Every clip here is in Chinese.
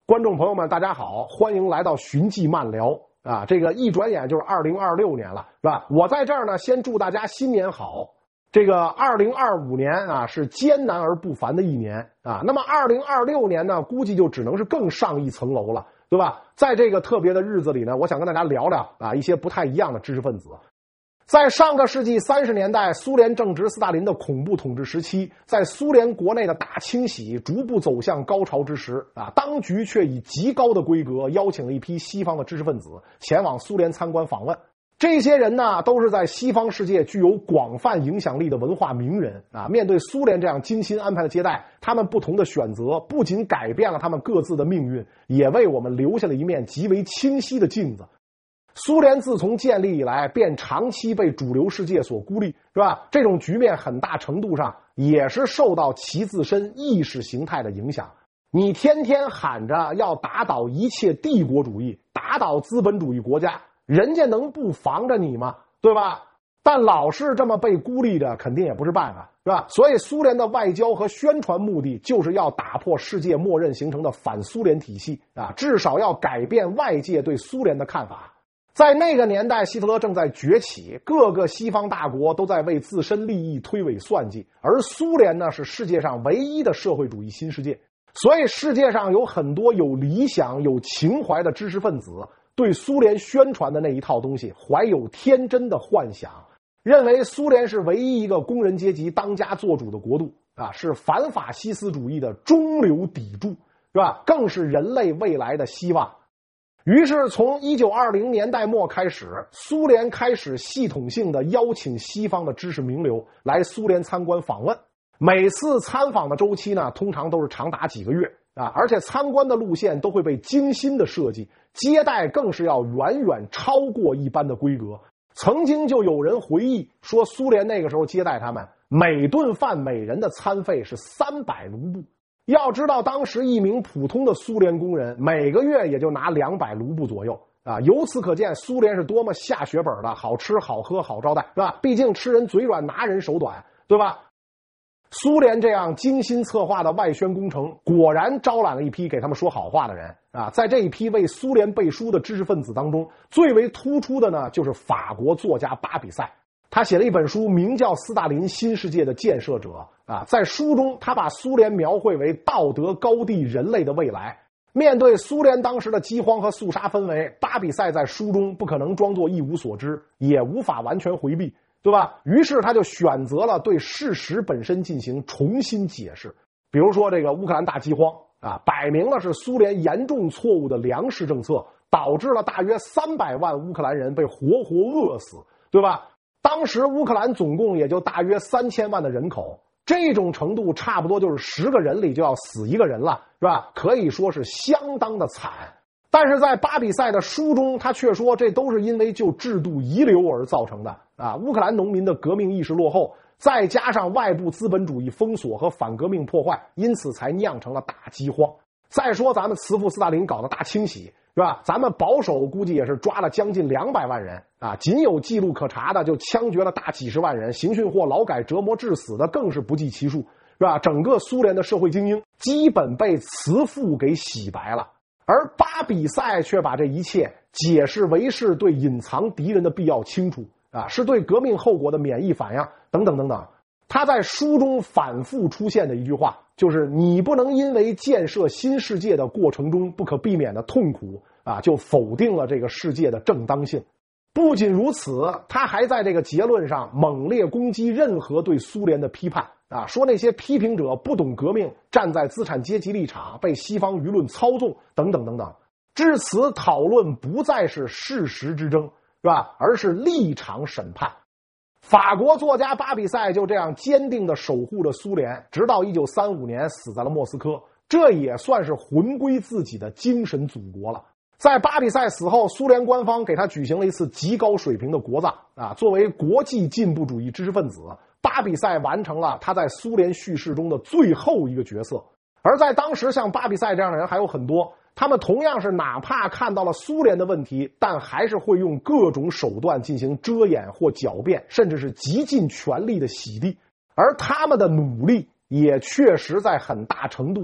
观众朋友们，大家好，欢迎来到寻迹漫聊啊！这个一转眼就是2026年了，是吧？我在这儿呢，先祝大家新年好。这个2025年啊，是艰难而不凡的一年啊。那么2026年呢，估计就只能是更上一层楼了，对吧？在这个特别的日子里呢，我想跟大家聊聊啊一些不太一样的知识分子。在上个世纪30年代，苏联正值斯大林的恐怖统治时期，在苏联国内的大清洗逐步走向高潮之时啊，当局却以极高的规格邀请了一批西方的知识分子前往苏联参观访问。这些人呢，都是在西方世界具有广泛影响力的文化名人啊。面对苏联这样精心安排的接待，他们不同的选择不仅改变了他们各自的命运，也为我们留下了一面极为清晰的镜子。苏联自从建立以来，便长期被主流世界所孤立，是吧？这种局面很大程度上也是受到其自身意识形态的影响。你天天喊着要打倒一切帝国主义，打倒资本主义国家，人家能不防着你吗？对吧？但老是这么被孤立着，肯定也不是办法，是吧？所以苏联的外交和宣传目的就是要打破世界默认形成的反苏联体系啊，至少要改变外界对苏联的看法。在那个年代，希特勒正在崛起，各个西方大国都在为自身利益推诿算计，而苏联呢，是世界上唯一的社会主义新世界。所以世界上有很多有理想有情怀的知识分子，对苏联宣传的那一套东西怀有天真的幻想，认为苏联是唯一一个工人阶级当家做主的国度啊，是反法西斯主义的中流砥柱，是吧？更是人类未来的希望。于是从1920年代末开始，苏联开始系统性的邀请西方的知识名流来苏联参观访问。每次参访的周期呢，通常都是长达几个月啊，而且参观的路线都会被精心的设计，接待更是要远远超过一般的规格。曾经就有人回忆说，苏联那个时候接待他们，每顿饭每人的餐费是300卢布。要知道当时一名普通的苏联工人每个月也就拿200卢布左右啊，由此可见苏联是多么下血本的，好吃好喝好招待，是吧？毕竟吃人嘴软拿人手短，对吧？苏联这样精心策划的外宣工程果然招揽了一批给他们说好话的人啊。在这一批为苏联背书的知识分子当中，最为突出的呢，就是法国作家巴比塞。他写了一本书，名叫《斯大林新世界的建设者》啊，在书中他把苏联描绘为道德高地人类的未来。面对苏联当时的饥荒和肃杀氛围，巴比塞在书中不可能装作一无所知，也无法完全回避，对吧？于是他就选择了对事实本身进行重新解释。比如说这个乌克兰大饥荒啊，摆明了是苏联严重错误的粮食政策导致了大约300万乌克兰人被活活饿死，对吧？当时乌克兰总共也就大约3000万的人口，这种程度差不多就是10个人里就要死1个人了，是吧？可以说是相当的惨。但是在巴比塞的书中，他却说这都是因为就制度遗留而造成的啊！乌克兰农民的革命意识落后，再加上外部资本主义封锁和反革命破坏，因此才酿成了大饥荒。再说咱们慈父斯大林搞的大清洗，是吧？咱们保守估计也是抓了将近200万人啊，仅有记录可查的就枪决了大几十万人，刑讯或劳改折磨致死的更是不计其数，是吧？整个苏联的社会精英基本被慈父给洗白了。而巴比塞却把这一切解释为是对隐藏敌人的必要清楚啊，是对革命后果的免疫反应等等等等。他在书中反复出现的一句话就是你不能因为建设新世界的过程中不可避免的痛苦啊，就否定了这个世界的正当性。不仅如此，他还在这个结论上猛烈攻击任何对苏联的批判啊，说那些批评者不懂革命，站在资产阶级立场，被西方舆论操纵等等等等。至此讨论不再是事实之争，是吧？而是立场审判。法国作家巴比塞就这样坚定地守护着苏联，直到1935年死在了莫斯科，这也算是魂归自己的精神祖国了。在巴比塞死后，苏联官方给他举行了一次极高水平的国葬啊。作为国际进步主义知识分子，巴比塞完成了他在苏联叙事中的最后一个角色。而在当时，像巴比塞这样的人还有很多，他们同样是哪怕看到了苏联的问题，但还是会用各种手段进行遮掩或狡辩，甚至是极尽全力的洗地。而他们的努力也确实在很大程度上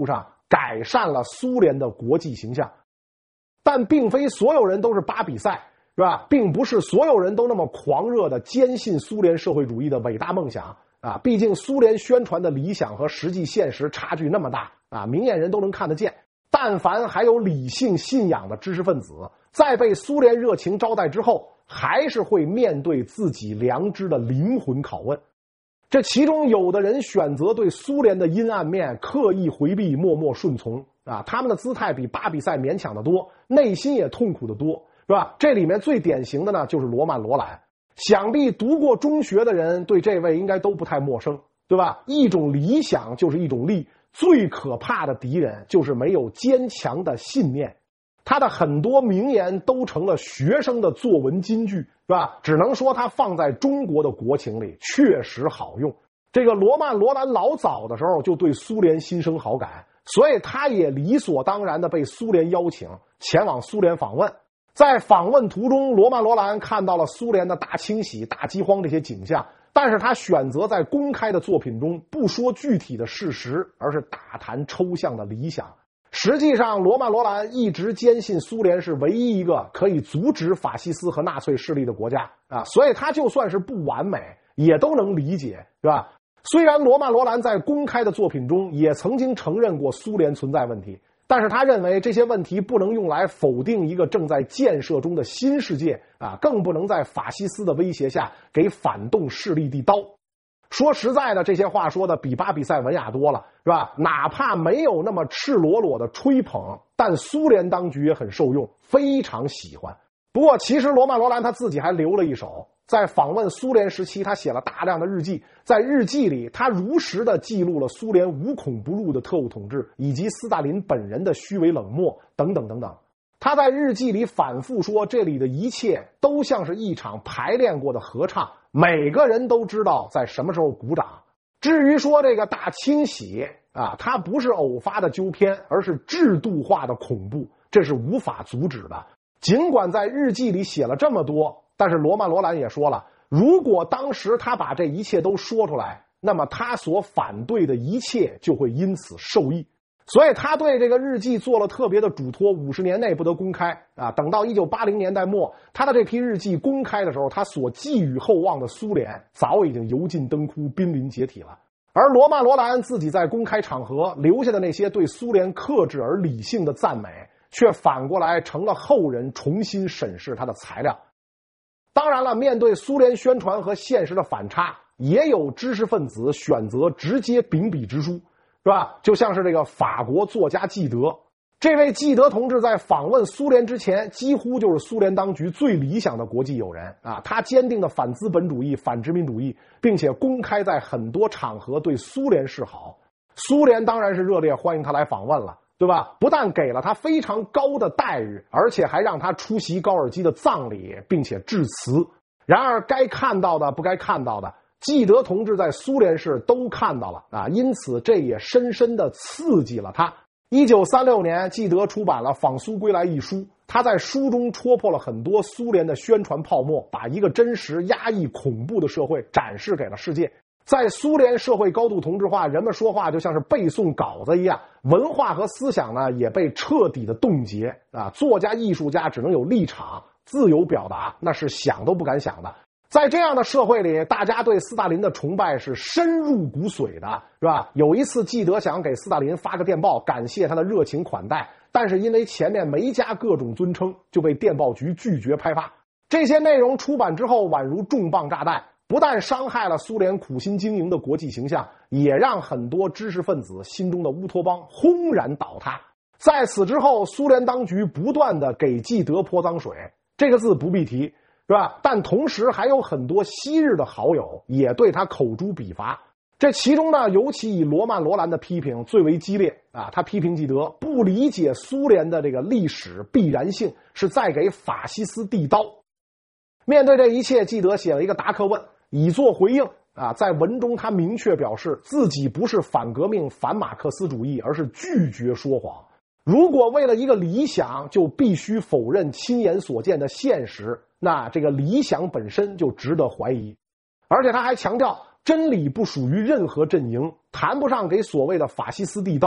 改善了苏联的国际形象。但并非所有人都是巴比赛，是吧？并不是所有人都那么狂热的坚信苏联社会主义的伟大梦想啊！毕竟苏联宣传的理想和实际现实差距那么大啊，明眼人都能看得见。但凡还有理性信仰的知识分子，在被苏联热情招待之后，还是会面对自己良知的灵魂拷问。这其中有的人选择对苏联的阴暗面刻意回避，默默顺从啊，他们的姿态比巴比赛勉强得多，内心也痛苦得多，是吧？这里面最典型的呢，就是罗曼·罗兰。想必读过中学的人对这位应该都不太陌生，对吧？一种理想就是一种力，最可怕的敌人就是没有坚强的信念。他的很多名言都成了学生的作文金句，是吧？只能说他放在中国的国情里确实好用。这个罗曼·罗兰老早的时候就对苏联心生好感，所以他也理所当然的被苏联邀请前往苏联访问。在访问途中，罗曼·罗兰看到了苏联的大清洗、大饥荒这些景象，但是他选择在公开的作品中不说具体的事实，而是大谈抽象的理想。实际上，罗曼·罗兰一直坚信苏联是唯一一个可以阻止法西斯和纳粹势力的国家啊，所以他就算是不完美，也都能理解，是吧？虽然罗曼·罗兰在公开的作品中也曾经承认过苏联存在问题，但是他认为这些问题不能用来否定一个正在建设中的新世界啊，更不能在法西斯的威胁下给反动势力递刀。说实在的，这些话说的比巴比赛文雅多了，是吧？哪怕没有那么赤裸裸的吹捧，但苏联当局也很受用，非常喜欢。不过其实罗曼·罗兰他自己还留了一手，在访问苏联时期，他写了大量的日记，在日记里他如实的记录了苏联无孔不入的特务统治，以及斯大林本人的虚伪冷漠等等等等。他在日记里反复说，这里的一切都像是一场排练过的合唱，每个人都知道在什么时候鼓掌。至于说这个大清洗啊，它不是偶发的纠偏，而是制度化的恐怖，这是无法阻止的。尽管在日记里写了这么多，但是罗曼·罗兰也说了，如果当时他把这一切都说出来，那么他所反对的一切就会因此受益。所以他对这个日记做了特别的嘱托，50年内不得公开啊。等到1980年代末，他的这批日记公开的时候，他所寄予厚望的苏联早已经油尽灯枯，濒临解体了。而罗曼·罗兰自己在公开场合留下的那些对苏联克制而理性的赞美，却反过来成了后人重新审视他的材料。当然了，面对苏联宣传和现实的反差，也有知识分子选择直接秉笔直书，是吧？就像是这个法国作家纪德，这位纪德同志在访问苏联之前，几乎就是苏联当局最理想的国际友人啊。他坚定的反资本主义、反殖民主义，并且公开在很多场合对苏联示好。苏联当然是热烈欢迎他来访问了，对吧？不但给了他非常高的待遇，而且还让他出席高尔基的葬礼，并且致辞。然而该看到的不该看到的，纪德同志在苏联市都看到了啊，因此这也深深地刺激了他。1936年，纪德出版了《访苏归来》一书，他在书中戳破了很多苏联的宣传泡沫，把一个真实、压抑、恐怖的社会展示给了世界。在苏联社会高度同质化，人们说话就像是背诵稿子一样，文化和思想呢也被彻底的冻结啊！作家、艺术家只能有立场，自由表达那是想都不敢想的。在这样的社会里，大家对斯大林的崇拜是深入骨髓的，是吧？有一次，纪德想给斯大林发个电报，感谢他的热情款待，但是因为前面没加各种尊称，就被电报局拒绝拍发。这些内容出版之后，宛如重磅炸弹，不但伤害了苏联苦心经营的国际形象，也让很多知识分子心中的乌托邦轰然倒塌。在此之后，苏联当局不断的给纪德泼脏水，这个字不必提，是吧？但同时还有很多昔日的好友也对他口诛笔伐。这其中呢，尤其以罗曼·罗兰的批评最为激烈啊！他批评纪德不理解苏联的这个历史必然性，是在给法西斯递刀。面对这一切，纪德写了一个答客问，以作回应啊。在文中，他明确表示自己不是反革命、反马克思主义，而是拒绝说谎。如果为了一个理想就必须否认亲眼所见的现实，那这个理想本身就值得怀疑。而且他还强调，真理不属于任何阵营，谈不上给所谓的法西斯递刀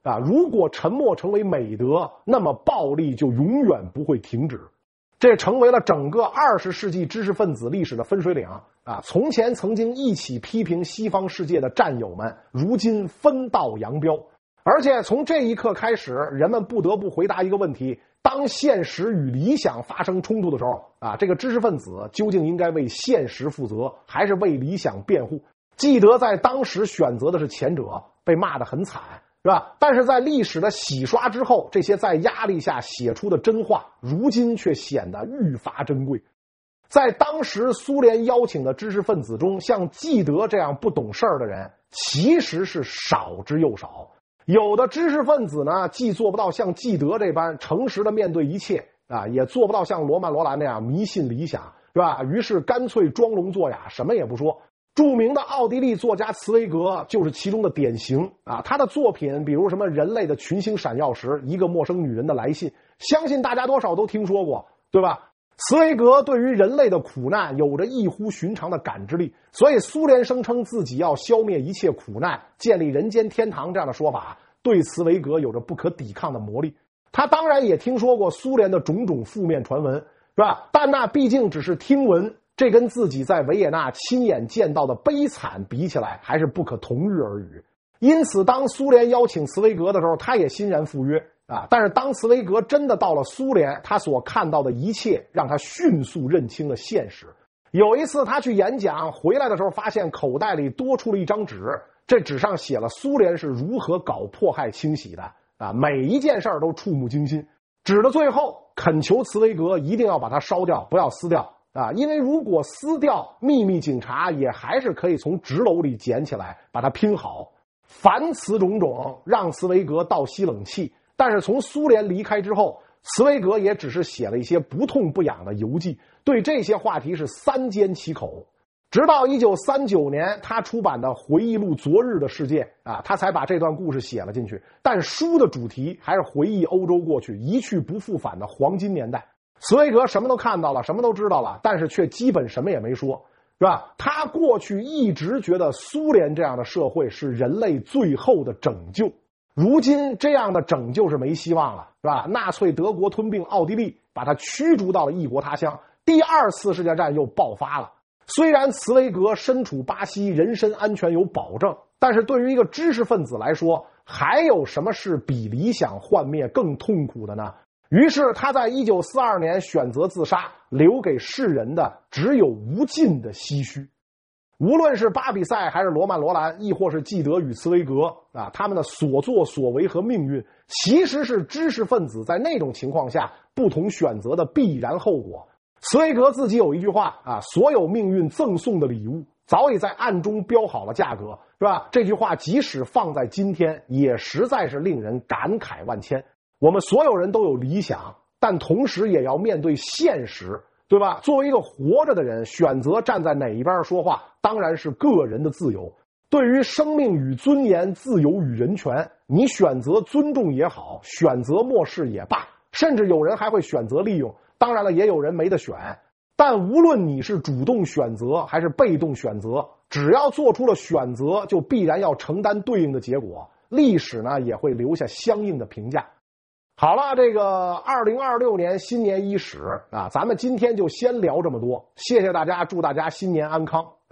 啊，如果沉默成为美德，那么暴力就永远不会停止。这成为了整个20世纪知识分子历史的分水岭啊！从前曾经一起批评西方世界的战友们，如今分道扬镳。而且从这一刻开始，人们不得不回答一个问题：当现实与理想发生冲突的时候啊，这个知识分子究竟应该为现实负责，还是为理想辩护？记得在当时选择的是前者，被骂得很惨，是吧？但是在历史的洗刷之后，这些在压力下写出的真话，如今却显得愈发珍贵。在当时苏联邀请的知识分子中，像纪德这样不懂事儿的人其实是少之又少。有的知识分子呢，既做不到像纪德这般诚实的面对一切啊，也做不到像罗曼·罗兰那样迷信理想，是吧？于是干脆装聋作哑，什么也不说。著名的奥地利作家茨威格就是其中的典型啊！他的作品，比如什么《人类的群星闪耀时》《一个陌生女人的来信》，相信大家多少都听说过，对吧？茨威格对于人类的苦难有着异乎寻常的感知力，所以苏联声称自己要消灭一切苦难，建立人间天堂这样的说法，对茨威格有着不可抵抗的魔力。他当然也听说过苏联的种种负面传闻，是吧？但那毕竟只是听闻。这跟自己在维也纳亲眼见到的悲惨比起来，还是不可同日而语。因此，当苏联邀请茨威格的时候，他也欣然赴约啊。但是，当茨威格真的到了苏联，他所看到的一切让他迅速认清了现实。有一次，他去演讲回来的时候，发现口袋里多出了一张纸，这纸上写了苏联是如何搞迫害清洗的啊，每一件事儿都触目惊心。纸的最后恳求茨威格一定要把它烧掉，不要撕掉。啊，因为如果撕掉，秘密警察也还是可以从纸篓里捡起来，把它拼好。凡此种种，让茨威格倒吸冷气。但是从苏联离开之后，茨威格也只是写了一些不痛不痒的游记，对这些话题是三缄其口。直到1939年，他出版的回忆录《昨日的世界》啊，他才把这段故事写了进去。但书的主题还是回忆欧洲过去一去不复返的黄金年代。茨威格什么都看到了，什么都知道了，但是却基本什么也没说，是吧？他过去一直觉得苏联这样的社会是人类最后的拯救，如今这样的拯救是没希望了，是吧？纳粹德国吞并奥地利，把他驱逐到了异国他乡，第二次世界战又爆发了。虽然茨威格身处巴西，人身安全有保证，但是对于一个知识分子来说，还有什么是比理想幻灭更痛苦的呢？于是他在1942年选择自杀，留给世人的只有无尽的唏嘘。无论是巴比塞还是罗曼·罗兰，亦或是纪德与茨威格啊，他们的所作所为和命运，其实是知识分子在那种情况下不同选择的必然后果。茨威格自己有一句话啊，所有命运赠送的礼物早已在暗中标好了价格，是吧？这句话即使放在今天，也实在是令人感慨万千。我们所有人都有理想，但同时也要面对现实，对吧？作为一个活着的人，选择站在哪一边说话，当然是个人的自由。对于生命与尊严、自由与人权，你选择尊重也好，选择漠视也罢，甚至有人还会选择利用。当然了，也有人没得选。但无论你是主动选择还是被动选择，只要做出了选择，就必然要承担对应的结果。历史呢，也会留下相应的评价。好了，这个2026年新年伊始啊，咱们今天就先聊这么多。谢谢大家，祝大家新年安康。